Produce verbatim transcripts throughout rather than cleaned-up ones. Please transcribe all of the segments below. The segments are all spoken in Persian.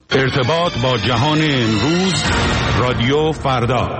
ارتباط با جهان امروز، رادیو فردا.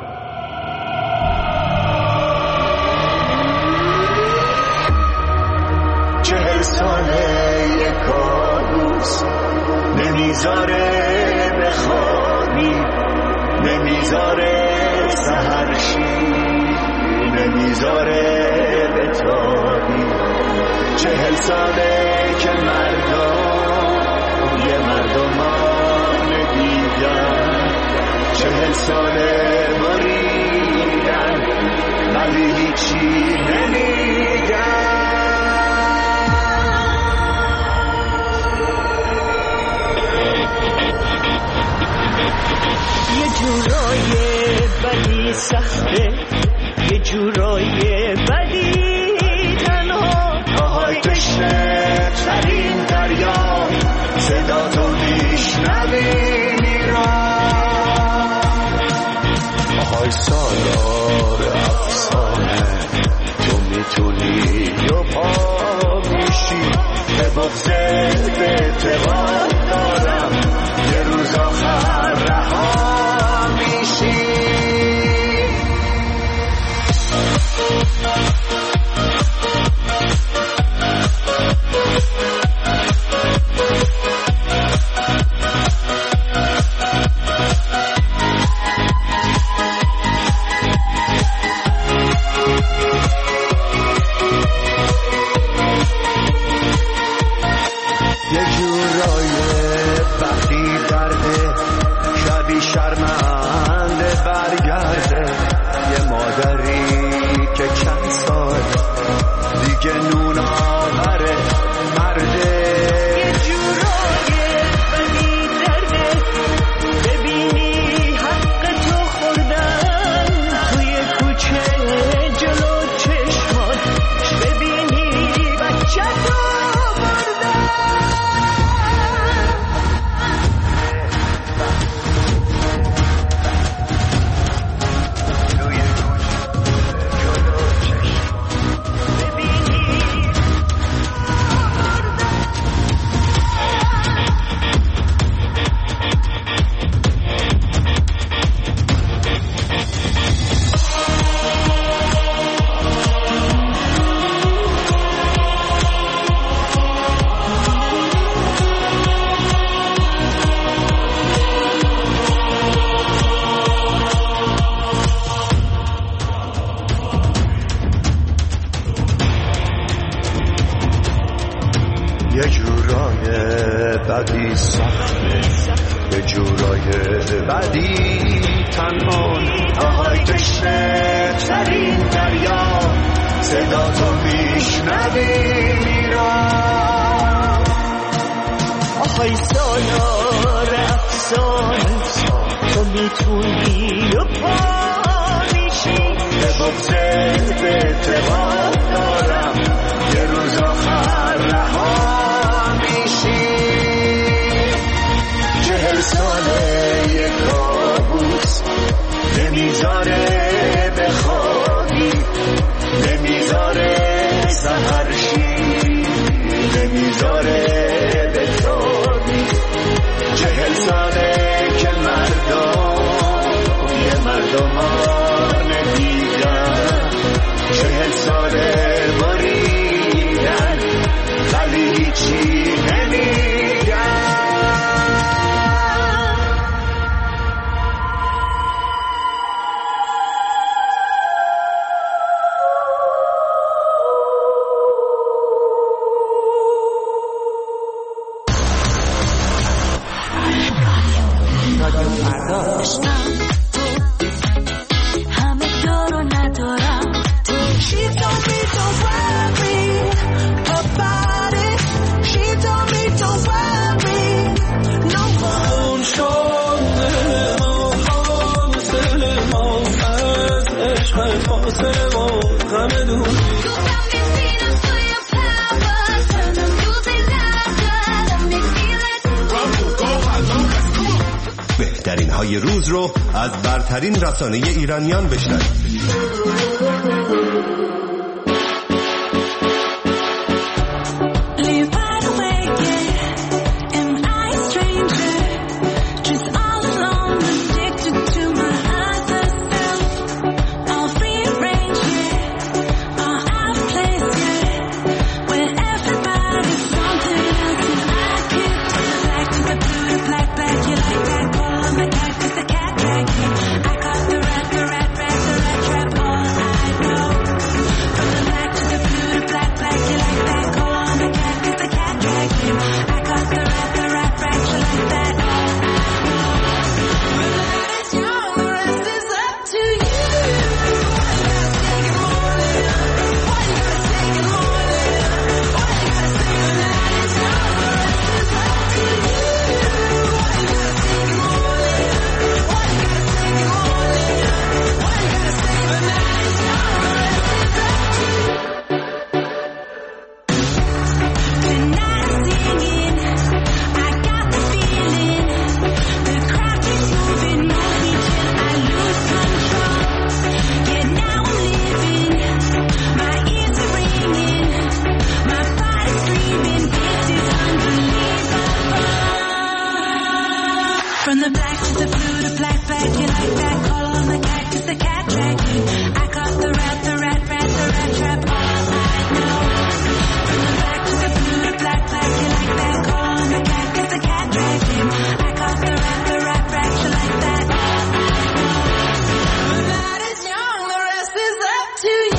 چهل ساله یک کابوس نمیذاره بخوابی، نمیذاره سحرشی، نمیذاره بتابی. چهل ساله که مردم یه مردمان دیگر، چهل ساله بریدن ولی هیچی نمیگن. یه جورای بدی سخته، یه جورای بدی تنها، پاهای تشنه ترین دریا، صدا تو میشنوی میران. پاهای سالار افسانه، تو میتونی و پا میشی. به بغضت اعتقاد دارم یه روز آخر رها میشی. یه جورای بدی سخته، یه جورای بدی تنها، پاهای تشنه ترین دریا، صدا تو میشنوی میران. آهای سالار افسانه، تو میتونی و پا میشی. به بغضت اعتقاد دارم یه روز آخر رها میشی. چهل ساله یک کابوس نمیذاره بخوابی، نمیذاره سحرشی، نمیذاره بتابی. چهل ساله که مردم یه مردمان دیگر، چهل ساله بریدن ولی هیچی نمیگن. بهترین های روز رو از برترین رسانه ایرانیان بشنوید. From the black to the blue to black, black, you like that? Call on the cactus, the cat dragging. I caught the rat, the rat, rat, the rat trap, all I know. From the black to the blue to black, black, you like that? Call on the cactus, the cat dragging. I caught the rat, the rat, rat, you like that? All I know. The night is young, the rest is up to you.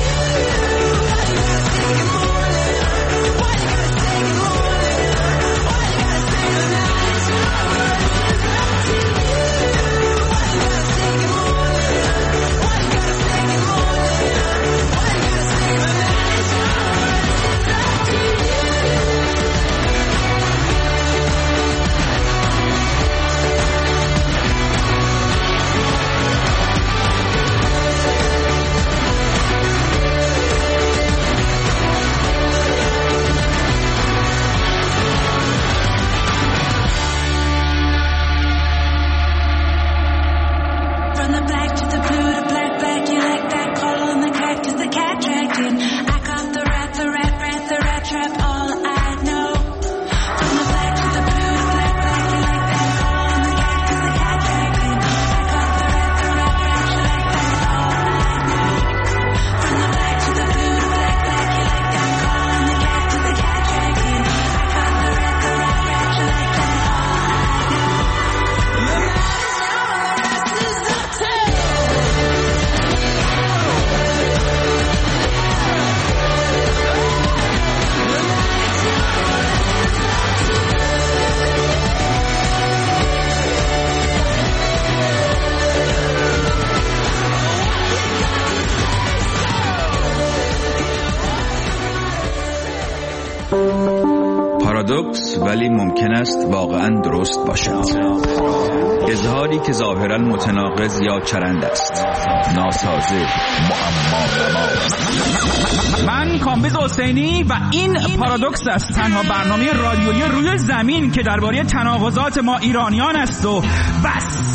پارادوکس ولی ممکن است واقعا درست باشد. اظهاری که ظاهرا متناقض یا چرند است، ناسازه، معما. من کامبیز حسینی و این پارادوکس است، تنها برنامه رادیویی روی زمین که درباره تناقضات ما ایرانیان است و بس.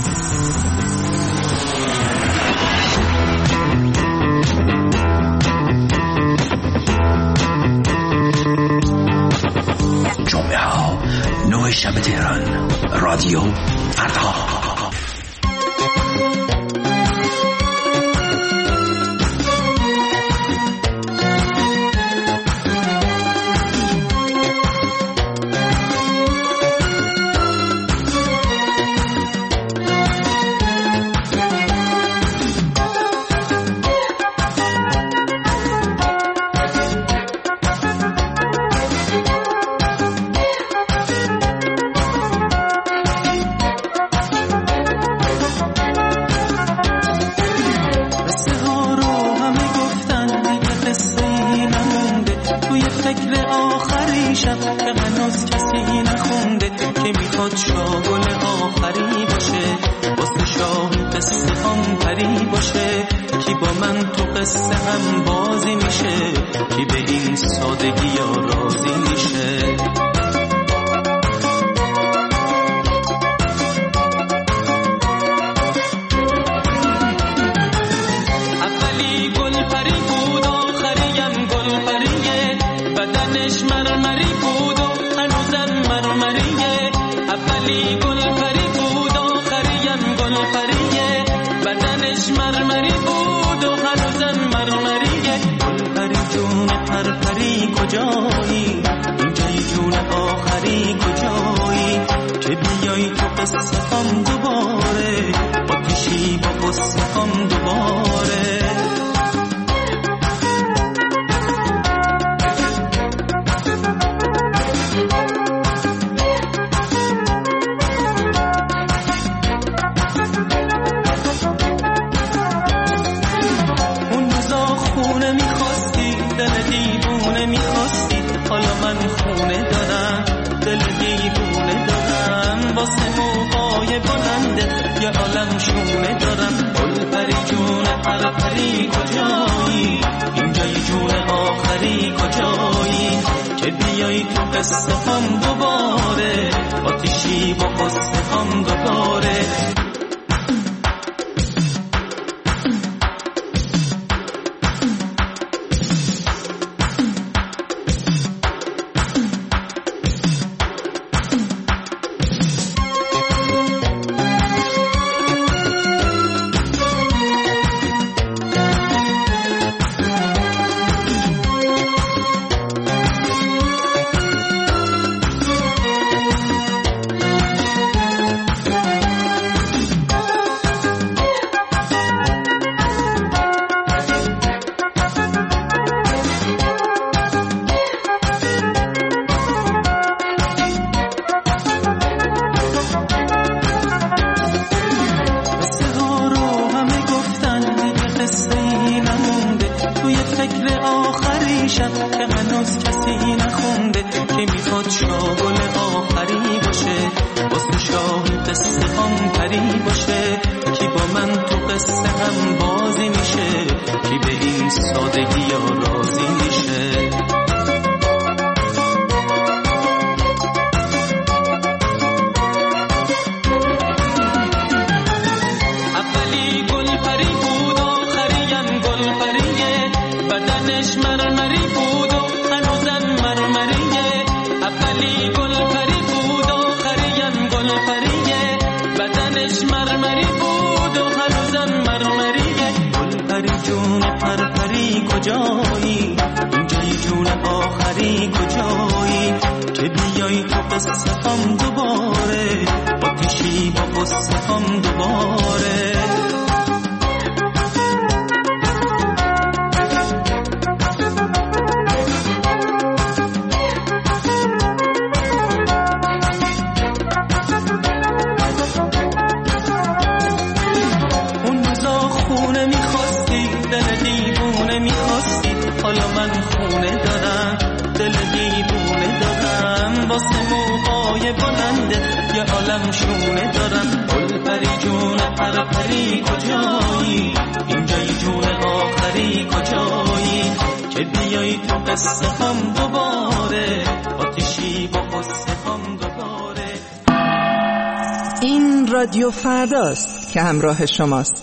جمعه ها نوع شب تهران، رادیو فردا. کجایی اینجای جون آخری کجایی که بیایی تو قصه هم دوباره آتیشی با قصه هم دوباره حالا من خونه دارم دل دیوونه دارم واسه موهای بلنده یه عالم شونه دارم گل پری جون پر پری کجایی اینجای جون آخری کجایی که بیایی تو قصه هم دوباره آتیشی با قصه هم دوباره. این رادیو فرداست که همراه شماست.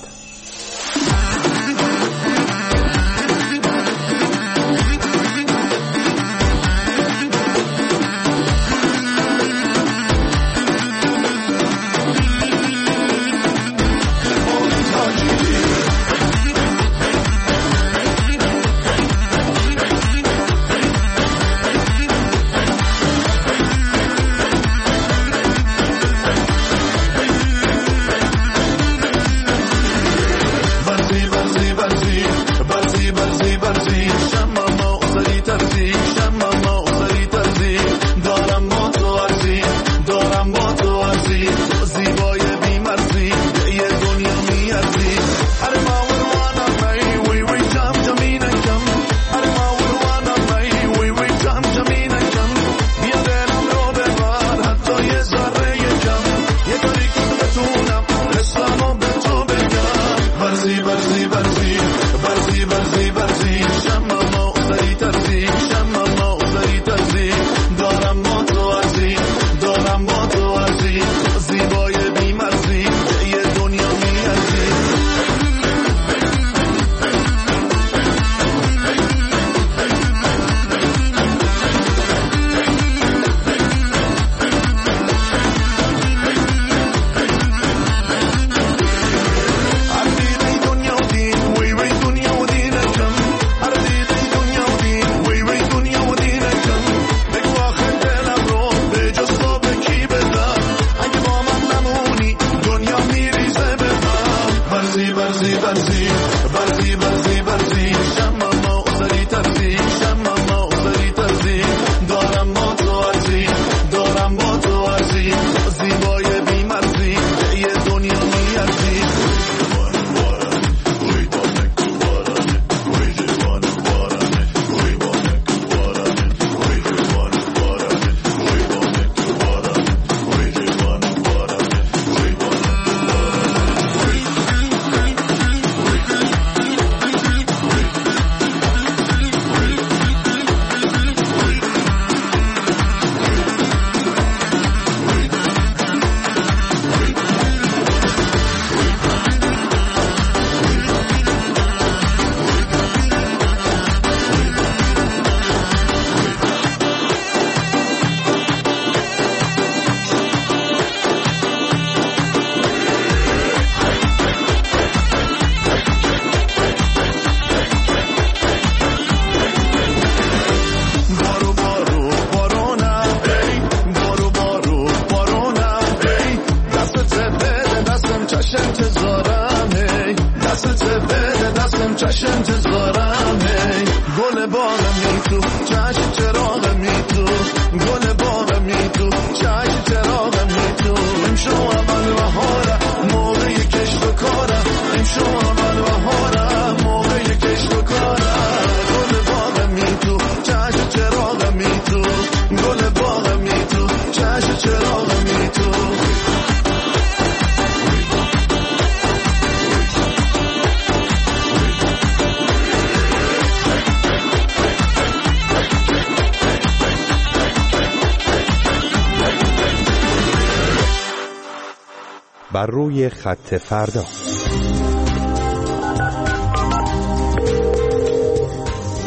بر روی خط فردا.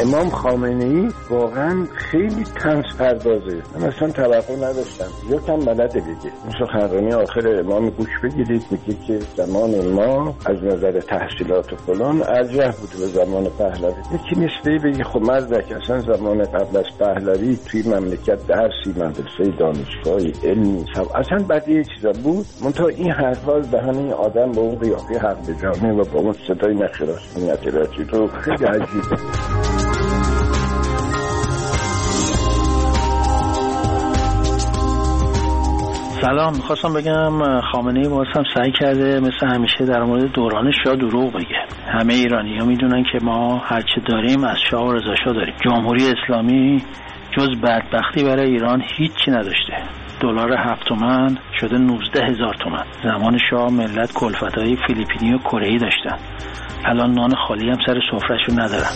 امام خامنه‌ای واقعا خیلی طنز پردازه. من اصلا توقع نداشتم یا کم بلده بگه. مثل سخنرانی آخر امام گوش بگیرید، میگه که زمان ما از نظر تحصیلات و فلان ارجح بود به زمان پهلوی. یکی مثل بگه خب مردک اصلا زمان قبل از پهلوی توی مملکت درسی، مدرسه، دانشگاهی، علمی اصلا بدیه چیزا بود. منتها این حرفا دهن این آدم با اون قیافه حق به جامعه و با اون صدای نخراسانیت رسید و خیلی عجیبه. سلام، میخواستم بگم خامنه‌ای باز هم سعی کرده مثل همیشه در مورد دوران شاه دروغ بگه. همه ایرانی‌ها میدونن که ما هرچه داریم از شاه و رضا شاه داریم. جمهوری اسلامی جز بدبختی برای ایران هیچی نداشته. دلار هفت تومن شده نوزده هزار تومن. زمان شاه ملت کلفت‌های فیلیپینی و کره‌ای داشتن. الان نان خالی هم سر سفره‌شون ندارن.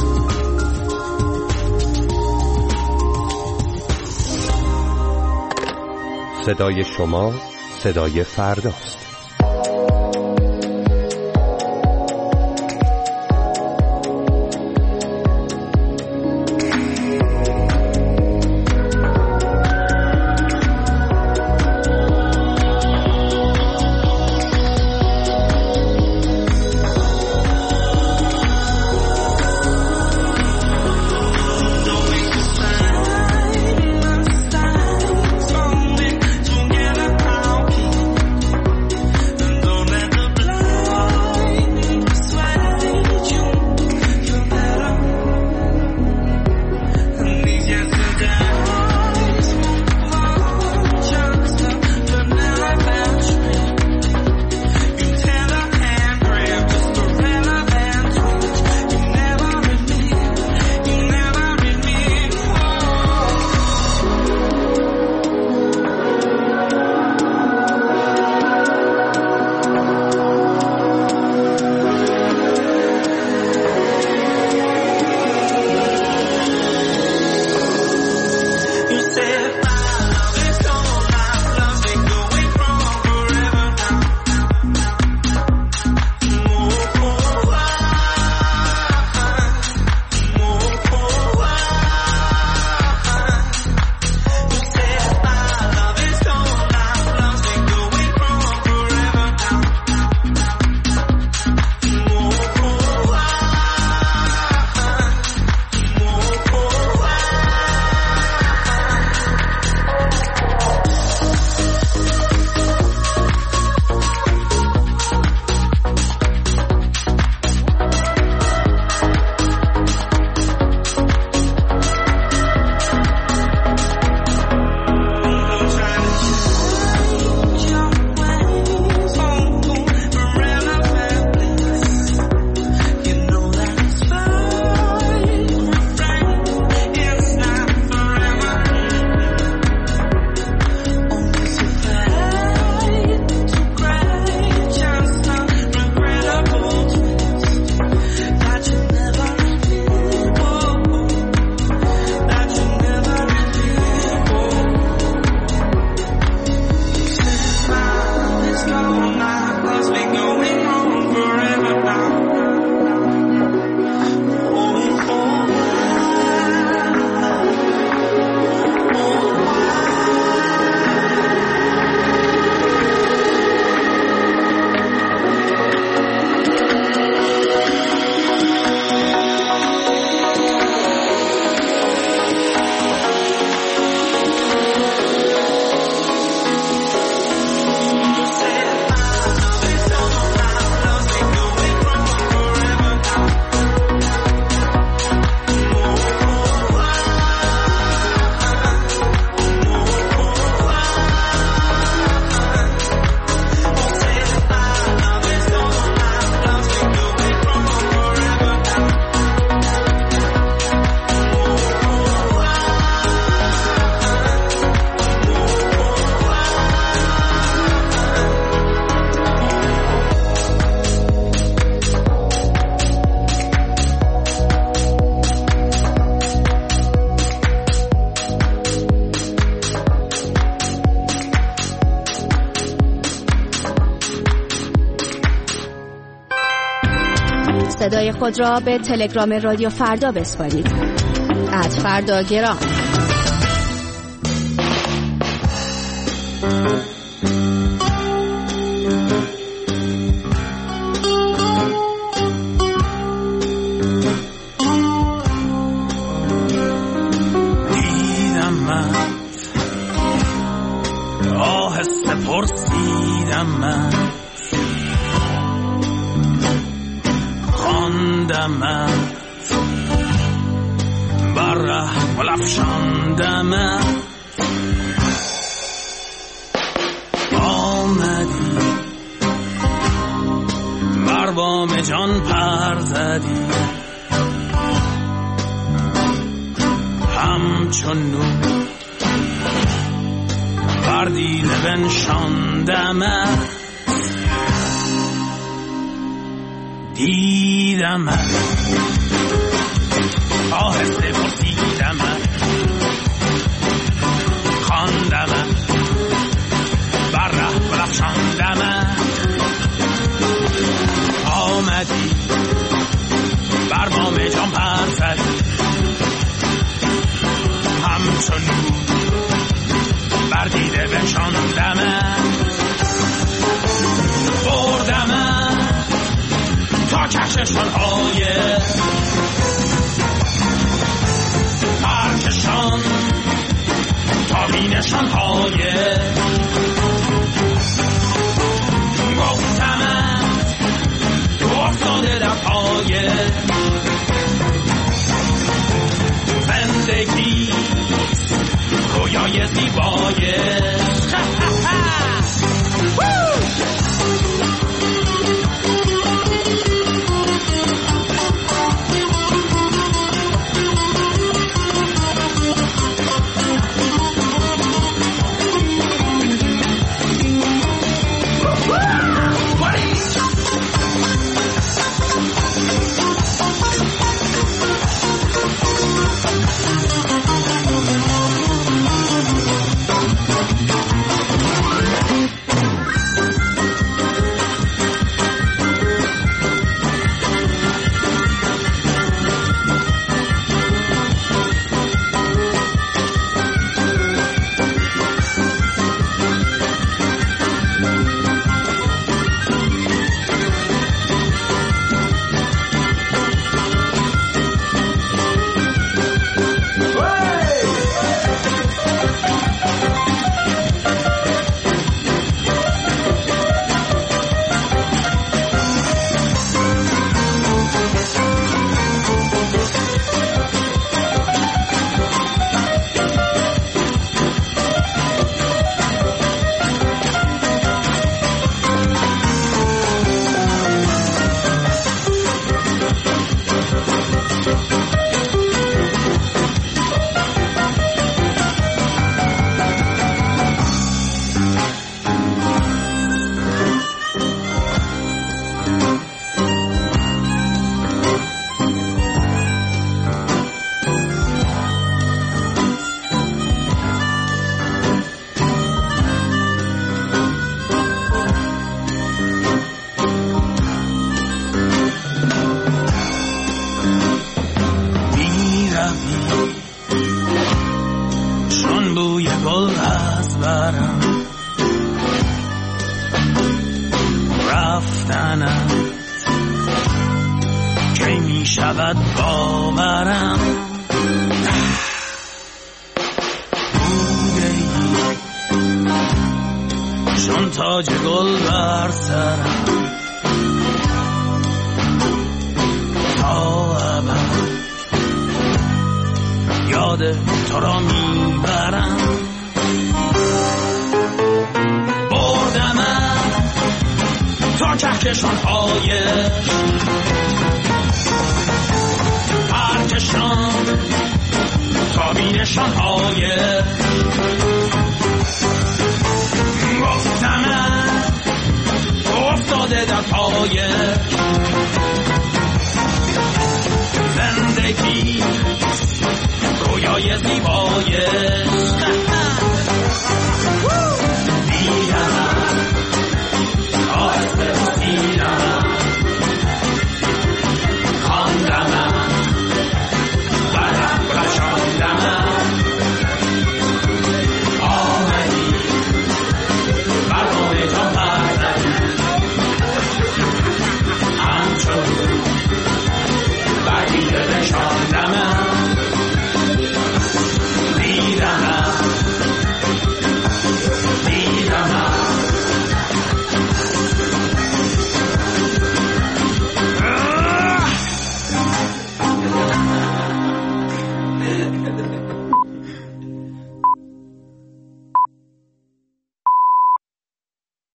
صدای شما صدای فرداست. صدای خود را به تلگرام رادیو فردا بسپارید. ات فردا گرام. پرسیدم من خواندم من بر ره افشاندم من آمدی بر بام جان پر زدی همچون نور بر دیده بنشاندم دیدم آهسته پرسیدم خواندم بر ره برافشاندم آمدی بر بام جان پر زدی همچون بر دیده بنشاندم بردم تا کهکشان‌های پرکشان تا بینشان‌های گفتم تو افتاده در پای زندگی رویای زیبای تاج گل بر سرم تا ابد یاد تو را میبرم بردمم تا کهکشان‌های پرکشان تا بینشان‌های گفتم افتاده در پای زندگی رویای زیبای